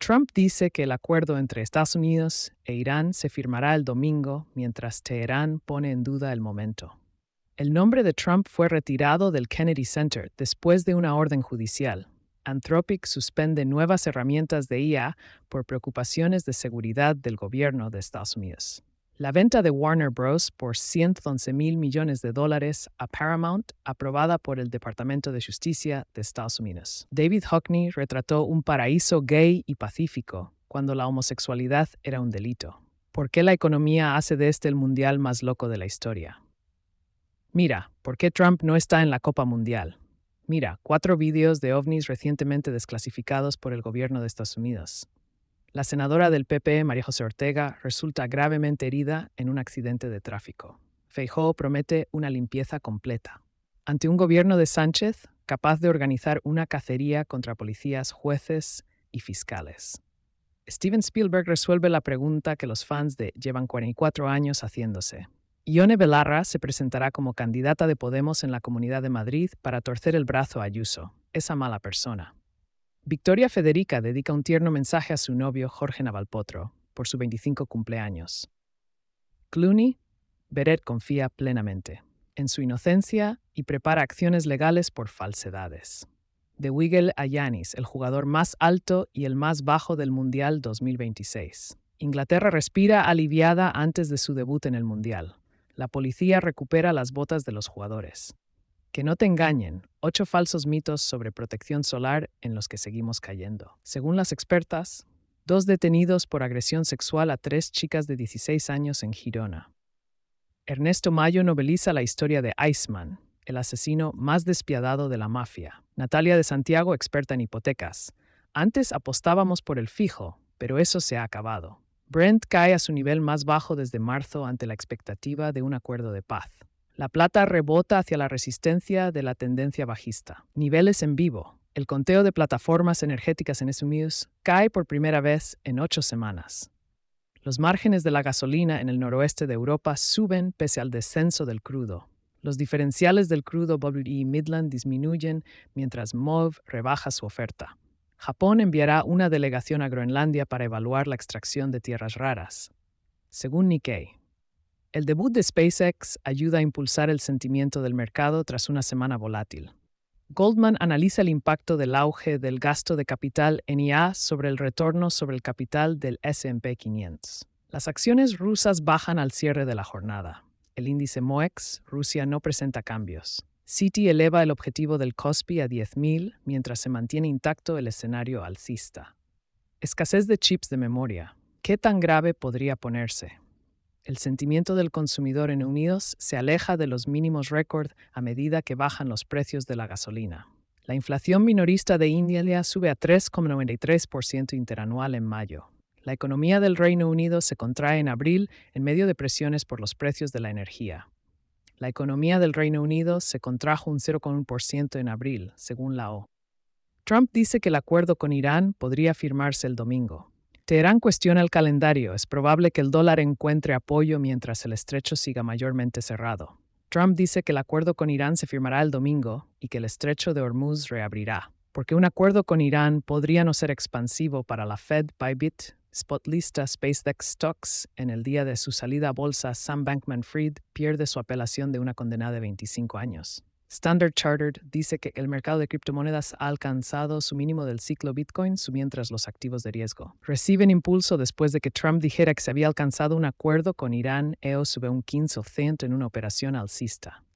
Trump dice que el acuerdo entre Estados Unidos e Irán se firmará el domingo, mientras Teherán pone en duda el momento. El nombre de Trump fue retirado del Kennedy Center después de una orden judicial. Anthropic suspende nuevas herramientas de IA por preocupaciones de seguridad del gobierno de Estados Unidos. La venta de Warner Bros. Por $111 millones a Paramount, aprobada por el Departamento de Justicia de Estados Unidos. David Hockney retrató un paraíso gay y pacífico, cuando la homosexualidad era un delito. ¿Por qué la economía hace de este el mundial más loco de la historia? Mira, ¿por qué Trump no está en la Copa Mundial? Mira, 4 vídeos de ovnis recientemente desclasificados por el gobierno de Estados Unidos. La senadora del PP, María José Ortega, resulta gravemente herida en un accidente de tráfico. Feijóo promete una limpieza completa. Ante un gobierno de Sánchez capaz de organizar una cacería contra policías, jueces y fiscales. Steven Spielberg resuelve la pregunta que los fans de llevan 44 años haciéndose. Ione Belarra se presentará como candidata de Podemos en la Comunidad de Madrid para torcer el brazo a Ayuso, esa mala persona. Victoria Federica dedica un tierno mensaje a su novio Jorge Navalpotro por su 25 cumpleaños. Clooney, Beret confía plenamente en su inocencia y prepara acciones legales por falsedades. De Wigel a Yanis, el jugador más alto y el más bajo del Mundial 2026. Inglaterra respira aliviada antes de su debut en el Mundial. La policía recupera las botas de los jugadores. Que no te engañen, 8 falsos mitos sobre protección solar en los que seguimos cayendo. Según las expertas, 2 detenidos por agresión sexual a 3 chicas de 16 años en Girona. Ernesto Mayo noveliza la historia de Iceman, el asesino más despiadado de la mafia. Natalia de Santiago, experta en hipotecas. Antes apostábamos por el fijo, pero eso se ha acabado. Brent cae a su nivel más bajo desde marzo ante la expectativa de un acuerdo de paz. La plata rebota hacia la resistencia de la tendencia bajista. Niveles en vivo. El conteo de plataformas energéticas en Estados Unidos cae por primera vez en 8 semanas. Los márgenes de la gasolina en el noroeste de Europa suben pese al descenso del crudo. Los diferenciales del crudo WTI Midland disminuyen mientras MOVE rebaja su oferta. Japón enviará una delegación a Groenlandia para evaluar la extracción de tierras raras. Según Nikkei, el debut de SpaceX ayuda a impulsar el sentimiento del mercado tras una semana volátil. Goldman analiza el impacto del auge del gasto de capital en IA sobre el retorno sobre el capital del S&P 500. Las acciones rusas bajan al cierre de la jornada. El índice MOEX, Rusia, no presenta cambios. Citi eleva el objetivo del Kospi a 10.000 mientras se mantiene intacto el escenario alcista. Escasez de chips de memoria. ¿Qué tan grave podría ponerse? El sentimiento del consumidor en Unidos se aleja de los mínimos récord a medida que bajan los precios de la gasolina. La inflación minorista de India sube a 3,93% interanual en mayo. La economía del Reino Unido se contrae en abril en medio de presiones por los precios de la energía. La economía del Reino Unido se contrajo un 0,1% en abril, según la ONU. Trump dice que el acuerdo con Irán podría firmarse el domingo. Teherán cuestiona el calendario. Es probable que el dólar encuentre apoyo mientras el estrecho siga mayormente cerrado. Trump dice que el acuerdo con Irán se firmará el domingo y que el estrecho de Hormuz reabrirá. Porque un acuerdo con Irán podría no ser expansivo para la Fed, Bybit, Spotlista, SpaceX Stocks. En el día de su salida a bolsa, Sam Bankman-Fried pierde su apelación de una condena de 25 años. Standard Chartered dice que el mercado de criptomonedas ha alcanzado su mínimo del ciclo Bitcoin, mientras los activos de riesgo reciben impulso después de que Trump dijera que se había alcanzado un acuerdo con Irán. EO sube un 15% en una operación alcista.